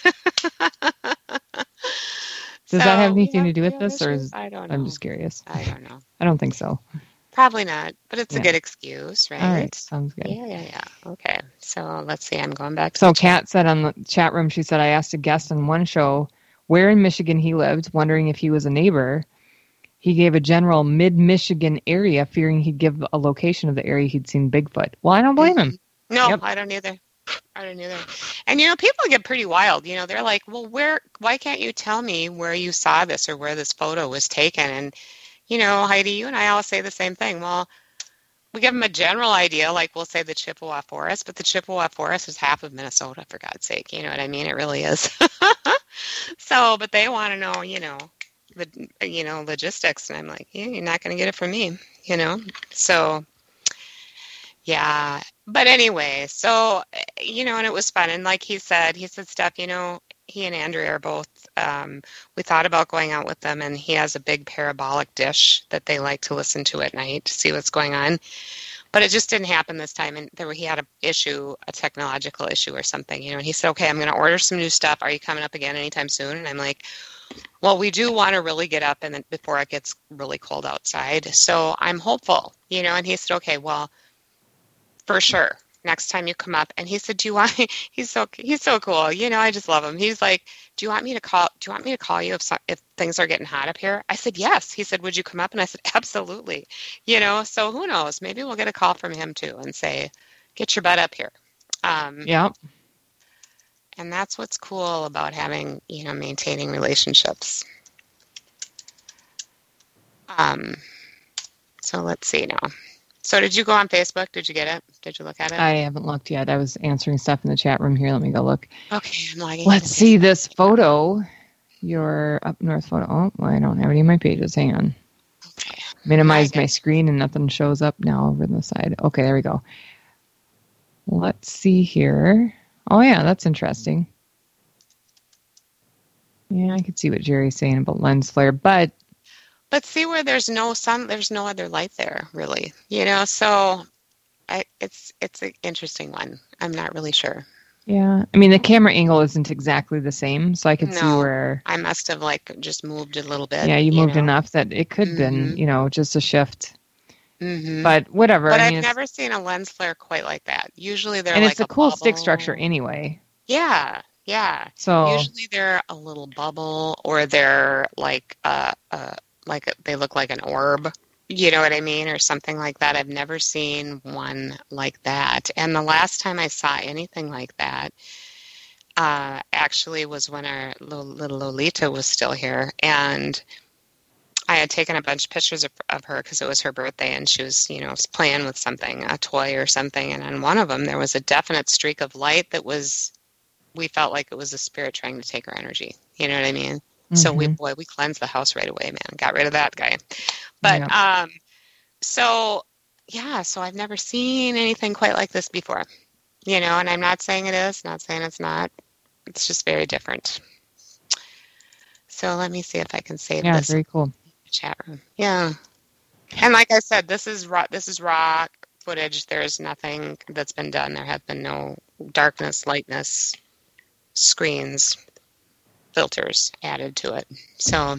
Does that have anything to do with this? I don't know. I'm just curious. I don't know. I don't think so. Probably not, but it's a good excuse, right? All right, sounds good. Yeah. Okay, so let's see. I'm going back to So Kat said on the chat room, she said, I asked a guest on one show where in Michigan he lived, wondering if he was a neighbor. He gave a general mid-Michigan area, fearing he'd give a location of the area he'd seen Bigfoot. Well, I don't blame him. No, I don't either. And, people get pretty wild. They're like, well, why can't you tell me where you saw this or where this photo was taken? And, Heidi, you and I all say the same thing. Well, we give them a general idea, like we'll say the Chippewa Forest, but the Chippewa Forest is half of Minnesota, for God's sake. You know what I mean? It really is. So, but they want to know, logistics. And I'm like, you're not going to get it from me, So, yeah. But anyway, so, and it was fun. And like he said, Steph, he and Andrea are both, we thought about going out with them, and he has a big parabolic dish that they like to listen to at night to see what's going on. But it just didn't happen this time. And he had a technological issue or something, and he said, okay, I'm going to order some new stuff. Are you coming up again anytime soon? And I'm like, well, we do want to really get up and then before it gets really cold outside. So I'm hopeful, and he said, okay, well, for sure. Next time you come up. And he said, do you want me? He's so cool. I just love him. He's like, do you want me to call you if things are getting hot up here? I said, yes. He said, would you come up? And I said, absolutely. So who knows? Maybe we'll get a call from him too and say, get your butt up here. Yeah. And that's what's cool about having, maintaining relationships. So let's see now. So did you go on Facebook? Did you get it? Did you look at it? I haven't looked yet. I was answering stuff in the chat room here. Let me go look. Okay, I'm logging. Let's see this photo. Your up north photo. Oh, well, I don't have any of my pages. Hang on. Okay. Minimize my screen and nothing shows up now over the side. Okay, there we go. Let's see here. Oh, yeah, that's interesting. Yeah, I could see what Jerry's saying about lens flare, but see where there's no sun, there's no other light there, really. So it's an interesting one. I'm not really sure. Yeah, I mean, the camera angle isn't exactly the same, so I could see where I must have just moved a little bit. Yeah, you moved enough that it could have been, just a shift. Mm-hmm. But whatever. But I've never seen a lens flare quite like that. Usually they're and like it's a cool stick structure anyway. Yeah. So usually they're a little bubble, or they're like they look like an orb. You know what I mean, or something like that. I've never seen one like that. And the last time I saw anything like that, actually was when our little Lolita was still here, and I had taken a bunch of pictures of her because it was her birthday, and she was, playing with something, a toy or something. And on one of them, there was a definite streak of light that we felt like it was a spirit trying to take her energy. You know what I mean? Mm-hmm. So we cleansed the house right away, man. Got rid of that guy. But, so I've never seen anything quite like this before, and I'm not saying it is, not saying it's not. It's just very different. So let me see if I can save this. Yeah, very cool. Chat room. Yeah. And like I said, this is raw footage. There's nothing that's been done. There have been no darkness, lightness, screens, filters added to it. So,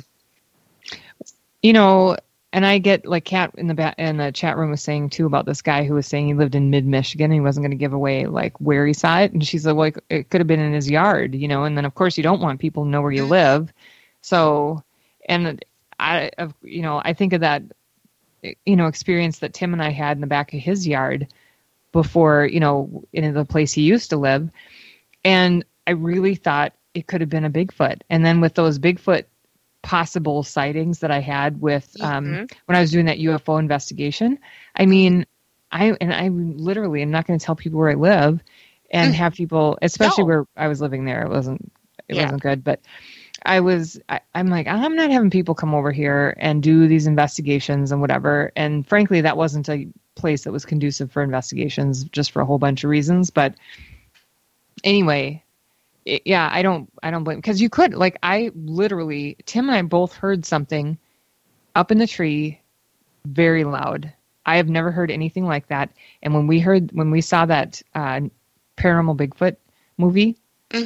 and I get like Kat in the chat room was saying too about this guy who was saying he lived in mid-Michigan and he wasn't going to give away like where he saw it, and she's like, well, it could have been in his yard, and then of course you don't want people to know where you live. So, and I think of that, experience that Tim and I had in the back of his yard before, in the place he used to live, and I really thought it could have been a Bigfoot. And then with those Bigfoot possible sightings that I had with when I was doing that UFO investigation, I mean, I literally am not going to tell people where I live and have people, especially where I was living there. It wasn't good, but I'm like, I'm not having people come over here and do these investigations and whatever. And frankly, that wasn't a place that was conducive for investigations, just for a whole bunch of reasons. But anyway, I don't blame, because you could, like, I literally, Tim and I both heard something up in the tree very loud. I have never heard anything like that. And when we saw that Paranormal Bigfoot movie,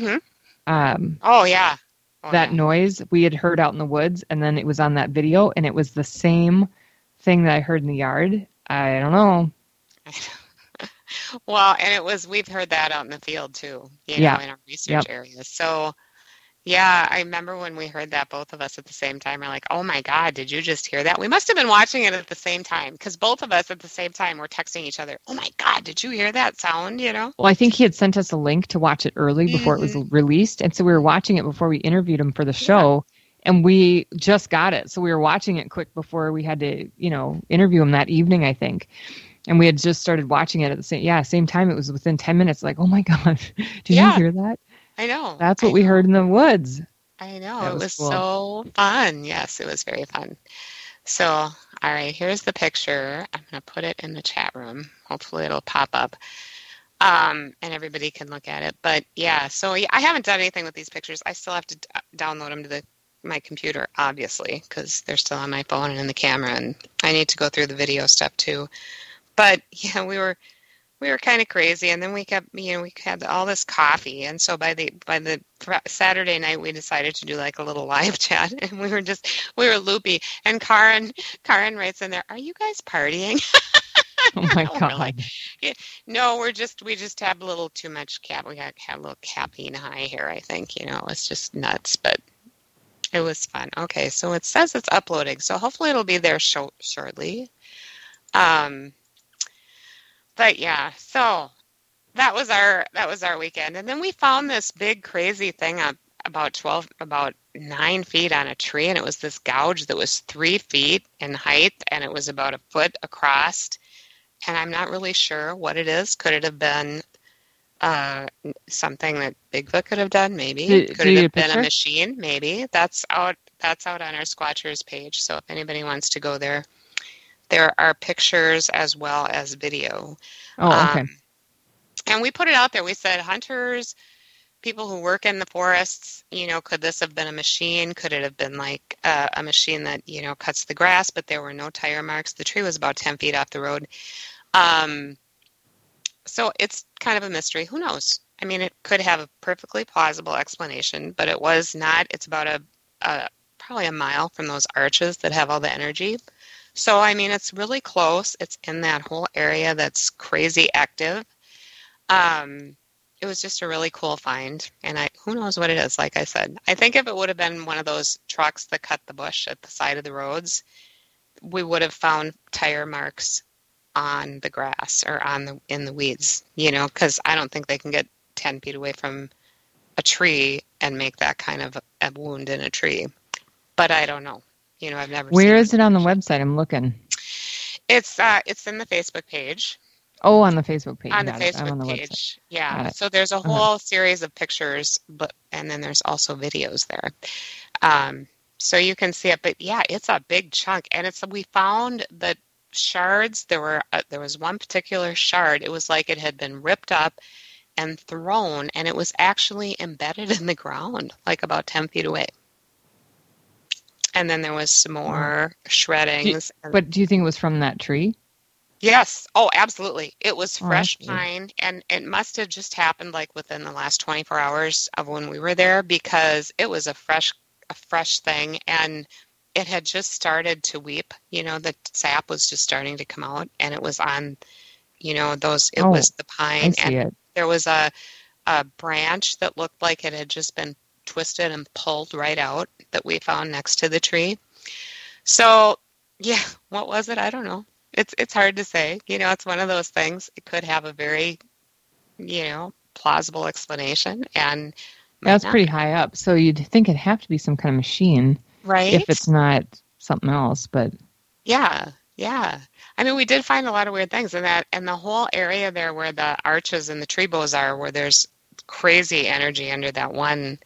that noise we had heard out in the woods, and then it was on that video, and it was the same thing that I heard in the yard. I don't know. Well, and we've heard that out in the field too, in our research areas. So, I remember when we heard that, both of us at the same time, we're like, oh my God, did you just hear that? We must have been watching it at the same time, because both of us at the same time were texting each other, oh my God, did you hear that sound, Well, I think he had sent us a link to watch it early before it was released. And so we were watching it before we interviewed him for the show. And we just got it. So we were watching it quick before we had to, interview him that evening, I think. And we had just started watching it at the same time. It was within 10 minutes. Like, oh my gosh, did you hear that? I know. That's what we heard in the woods. I know. It was cool. So fun. Yes, it was very fun. So, all right, here's the picture. I'm going to put it in the chat room. Hopefully it'll pop up. And everybody can look at it. But I haven't done anything with these pictures. I still have to download them to my computer, obviously, because they're still on my phone and in the camera, and I need to go through the video stuff too. But we were kind of crazy, and then we kept, we had all this coffee, and so by the Saturday night we decided to do like a little live chat, and we were loopy. And Karen writes in there, "Are you guys partying?" Oh my God! Really. No, we just have a little too much we had a little caffeine high here. I think it's just nuts, but it was fun. Okay, so it says it's uploading, so hopefully it'll be there shortly. But so that was our weekend, and then we found this big crazy thing about 9 feet on a tree, and it was this gouge that was 3 feet in height, and it was about a foot across. And I'm not really sure what it is. Could it have been something that Bigfoot could have done? Maybe. Could it have been a machine? Maybe. That's out on our Squatchers page. So if anybody wants to go there. There are pictures as well as video. Oh, okay. And we put it out there. We said, hunters, people who work in the forests, could this have been a machine? Could it have been like a machine that, cuts the grass, but there were no tire marks? The tree was about 10 feet off the road. So it's kind of a mystery. Who knows? I mean, it could have a perfectly plausible explanation, but it was not. It's about probably a mile from those arches that have all the energy. So, I mean, it's really close. It's in that whole area that's crazy active. It was just a really cool find, and who knows what it is, like I said. I think if it would have been one of those trucks that cut the bush at the side of the roads, we would have found tire marks on the grass or in the weeds, because I don't think they can get 10 feet away from a tree and make that kind of a wound in a tree. But I don't know. I've never. Where is it on the website? I'm looking. It's in the Facebook page. Oh, on the Facebook page. On the Facebook page. Yeah. So there's a whole series of pictures, and then there's also videos there. So you can see it. But yeah, it's a big chunk, and we found the shards. There was one particular shard. It was like it had been ripped up and thrown, and it was actually embedded in the ground, like about 10 feet away. And then there was some more shreddings. But do you think it was from that tree? Yes. Oh, absolutely. It was fresh pine, and it must have just happened like within the last 24 hours of when we were there, because it was a fresh thing, and it had just started to weep. The sap was just starting to come out, and it was on, it was the pine, and there was a branch that looked like it had just been twisted and pulled right out that we found next to the tree. So, yeah, what was it? I don't know. It's hard to say. It's one of those things. It could have a very, plausible explanation, and that's pretty high up. So you'd think it'd have to be some kind of machine, right? If it's not something else, but yeah. I mean, we did find a lot of weird things in that, and the whole area there where the arches and the tree bows are, where there's crazy energy under that one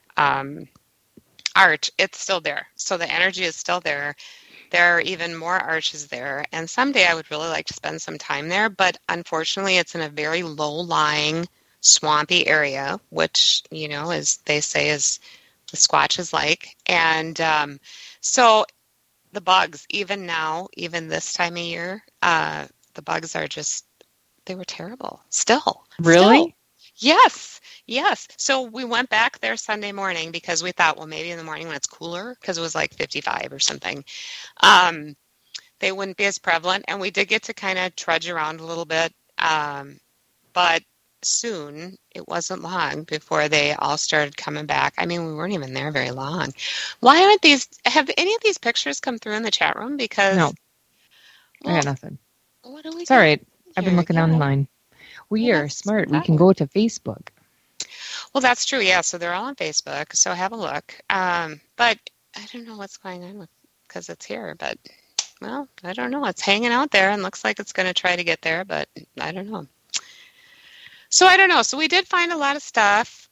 arch. It's still there. So the energy is still there. There are even more arches there, and someday I would really like to spend some time there, but unfortunately it's in a very low-lying, swampy area, which, as they say, is the Squatch is like. And so the bugs, even now, even this time of year, the bugs are just, they were terrible. Still. Really? Yes. So we went back there Sunday morning because we thought, well, maybe in the morning when it's cooler, because it was like 55 or something, they wouldn't be as prevalent. And we did get to kind of trudge around a little bit. But soon, it wasn't long before they all started coming back. I mean, we weren't even there very long. Why aren't have any of these pictures come through in the chat room? Because no, I got nothing. What do we? It's all right. I've been looking online. We are smart. We can go to Facebook. Well, that's true. Yeah. So they're all on Facebook. So have a look. But I don't know what's going on because it's here. But, well, I don't know. It's hanging out there and looks like it's going to try to get there. But I don't know. So I don't know. So we did find a lot of stuff.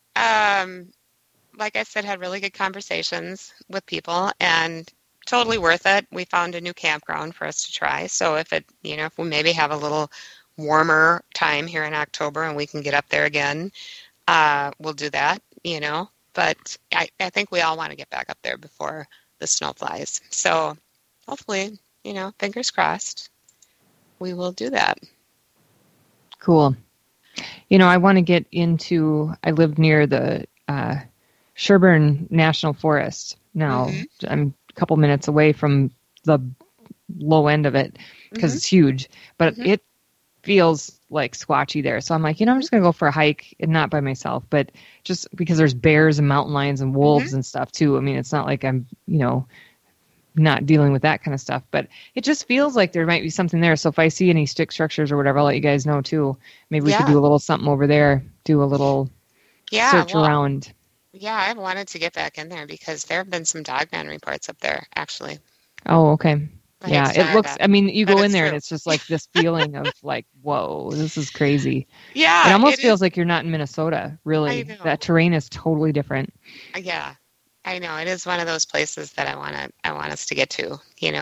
Like I said, had really good conversations with people and totally worth it. We found a new campground for us to try. So if we maybe have a little warmer time here in October and we can get up there again, we'll do that, but I think we all want to get back up there before the snow flies. So hopefully, fingers crossed, we will do that. Cool. I want to get into, I live near the Sherburne National Forest. Now, I'm a couple minutes away from the low end of it because it's huge, but it feels like squatchy there. So I'm like, I'm just going to go for a hike, and not by myself, but just because there's bears and mountain lions and wolves and stuff too. I mean, it's not like I'm, not dealing with that kind of stuff, but it just feels like there might be something there. So if I see any stick structures or whatever, I'll let you guys know too. Maybe we could do a little something over there, do a little search around. Yeah, I've wanted to get back in there because there have been some dogman reports up there, actually. Oh, okay. Yeah, it looks, you go in there and it's just like this feeling of like, whoa, this is crazy. Yeah. It almost feels like you're not in Minnesota, really. That terrain is totally different. Yeah, I know. It is one of those places that I want us to get to.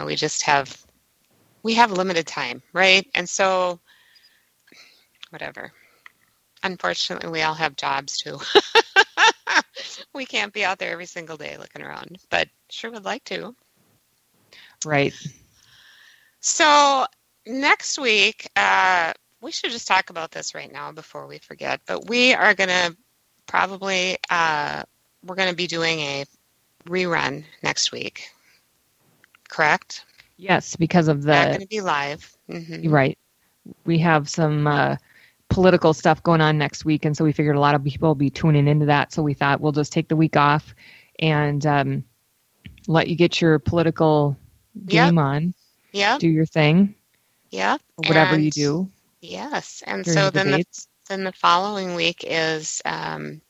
We have limited time, right? And so, whatever. Unfortunately, we all have jobs too. We can't be out there every single day looking around, but sure would like to. Right. So next week, we should just talk about this right now before we forget, but we are going to probably, we're going to be doing a rerun next week. Correct? Yes, because of the... Not going to be live. Mm-hmm. Right. We have some political stuff going on next week, and so we figured a lot of people will be tuning into that, so we thought we'll just take the week off and let you get your political game on. Yeah. Do your thing. Yeah. Whatever you do. Yes. And so then the following week is Paranormal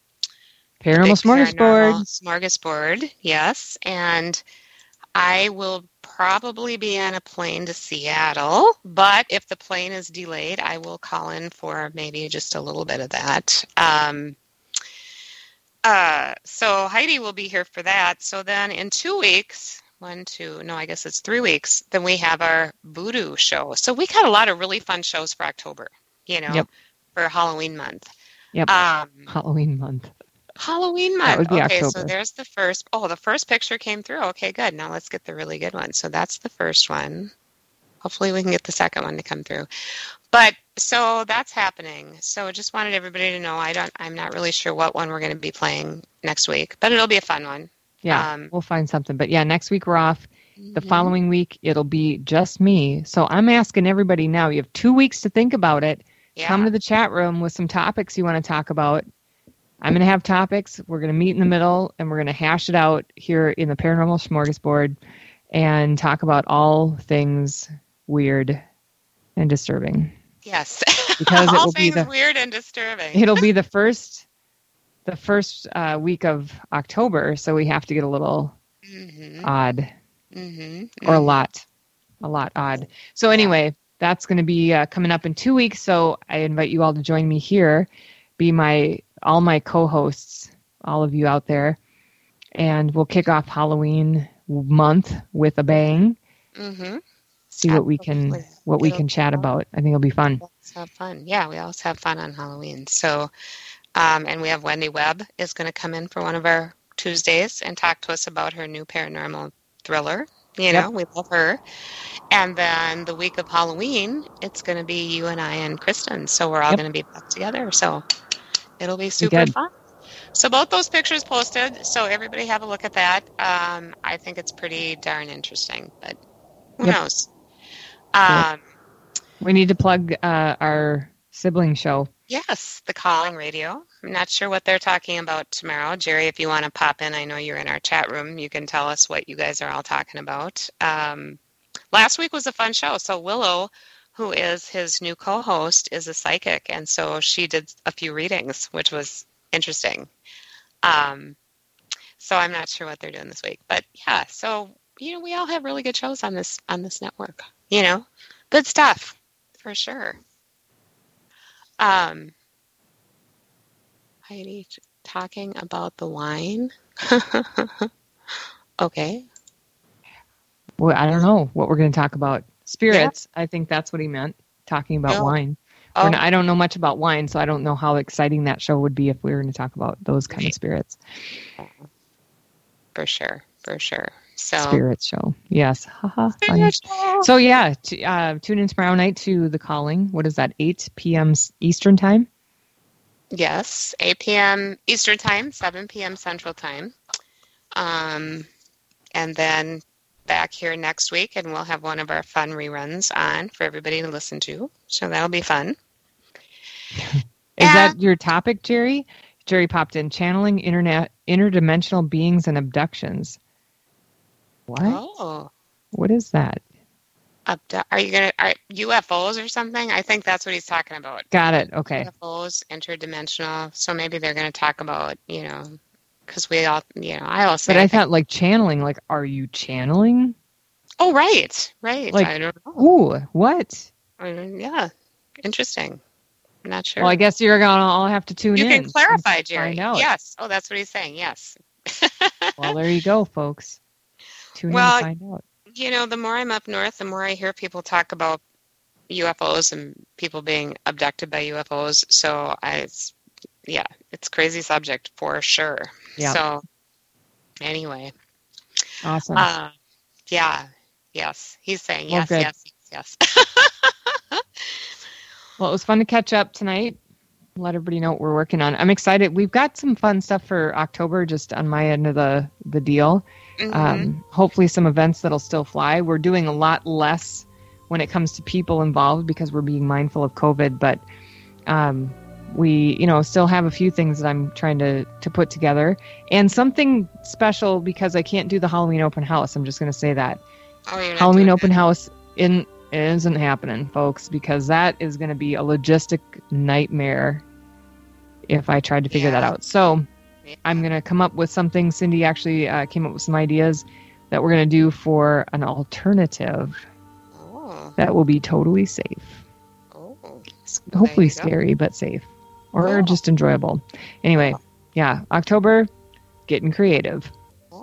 Smorgasbord. Yes. And I will probably be on a plane to Seattle, but if the plane is delayed, I will call in for maybe just a little bit of that. So Heidi will be here for that. So then in 2 weeks, I guess it's 3 weeks, then we have our voodoo show. So we got a lot of really fun shows for October, for Halloween month. Yep. Halloween month. That would be October. So there's the first. Oh, the first picture came through. Okay, good. Now let's get the really good one. So that's the first one. hopefully we can get the second one to come through. But so that's happening. So just wanted everybody to know I'm not really sure what one we're going to be playing next week, but it'll be a fun one. Yeah, we'll find something. But yeah, next week we're off. The following week it'll be just me. So I'm asking everybody now. You have 2 weeks to think about it. Yeah. Come to the chat room with some topics you want to talk about. I'm going to have topics. We're going to meet in the middle, and we're going to hash it out here in the Paranormal Smorgasbord and talk about all things weird and disturbing. Yes. Because all it will things be weird and disturbing. It'll be the first week of October, so we have to get a little odd. Or a lot odd. So anyway, that's going to be coming up in 2 weeks. So I invite you all to join me here, be all my co-hosts, all of you out there, and we'll kick off Halloween month with a bang. See what we can chat about. I think it'll be fun. Let's have fun. Yeah, we always have fun on Halloween. So, and we have Wendy Webb is going to come in for one of our Tuesdays and talk to us about her new paranormal thriller. We love her. And then the week of Halloween, it's going to be you and I and Kristen. So we're all going to be back together. So it'll be super fun. So both those pictures posted. So everybody have a look at that. I think it's pretty darn interesting, but who knows? We need to plug our sibling show. Yes, the Calling Radio. I'm not sure what they're talking about tomorrow. Jerry, if you want to pop in, I know you're in our chat room. You can tell us what you guys are all talking about. Last week was a fun show. So Willow, who is his new co-host, is a psychic, and so she did a few readings, which was interesting. So I'm not sure what they're doing this week. But yeah, so, we all have really good shows on this network. Good stuff, for sure. Heidi talking about the wine. Okay. Well, I don't know what we're going to talk about. Spirits. Yeah. I think that's what he meant, talking about wine. Oh. I don't know much about wine, so I don't know how exciting that show would be if we were going to talk about those kind of spirits. For sure. So Spirits show. Yes. So yeah, tune in tomorrow night to The Calling. What is that, 8 p.m. Eastern time? Yes, 8 p.m. Eastern time, 7 p.m. Central time. And then back here next week, and we'll have one of our fun reruns on for everybody to listen to. So that'll be fun. Is that your topic, Jerry? Jerry popped in, channeling interdimensional beings and abductions. What? Oh. What is that? Are UFOs or something? I think that's what he's talking about. Got it. Okay. UFOs, interdimensional. So maybe they're going to talk about, because we all, I also. But I thought like channeling, like, are you channeling? Oh, right. Like, I don't know. Ooh, what? Yeah. Interesting. I'm not sure. Well, I guess you're going to all have to tune in. You can clarify, Jerry. Find out. Yes. Oh, that's what he's saying. Yes. Well, there you go, folks. Tune in and find out. The more I'm up north, the more I hear people talk about UFOs and people being abducted by UFOs. So it's a crazy subject for sure. Yeah. So anyway. Awesome. Yeah. Yes. He's saying yes. Well, it was fun to catch up tonight. Let everybody know what we're working on. I'm excited. We've got some fun stuff for October just on my end of the deal. Mm-hmm. Hopefully some events that'll still fly. We're doing a lot less when it comes to people involved because we're being mindful of COVID, but we still have a few things that I'm trying to put together, and something special because I can't do the Halloween open house. I'm just going to say that. Halloween open house isn't happening, folks, because that is going to be a logistic nightmare if I tried to figure that out. So I'm going to come up with something. Cindy actually came up with some ideas that we're going to do for an alternative that will be totally safe. Hopefully scary, but safe. Or just enjoyable. Anyway, yeah, October, getting creative.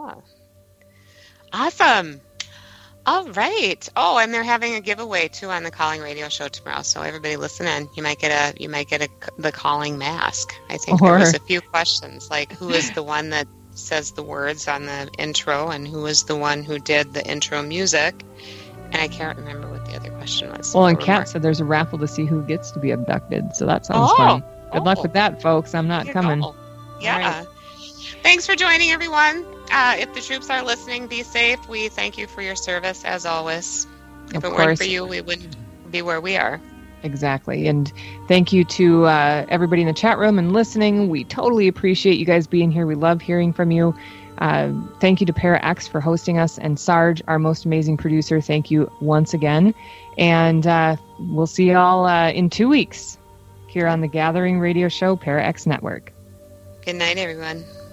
Awesome. All right. Oh, and they're having a giveaway too on the Calling Radio show tomorrow. So everybody listen in. You might get the Calling mask. I think there was a few questions like who is the one that says the words on the intro and who is the one who did the intro music. And I can't remember what the other question was. Well, and Kat said there's a raffle to see who gets to be abducted, so that sounds fun. Good luck with that, folks. I'm not coming. Yeah. Right. Thanks for joining, everyone. If the troops are listening, be safe. We thank you for your service, as always. If it weren't for you, we wouldn't be where we are. Exactly. And thank you to everybody in the chat room and listening. We totally appreciate you guys being here. We love hearing from you. Thank you to Para X for hosting us, and Sarge, our most amazing producer. Thank you once again. And we'll see y'all in 2 weeks here on the Gathering Radio Show, Para X Network. Good night, everyone.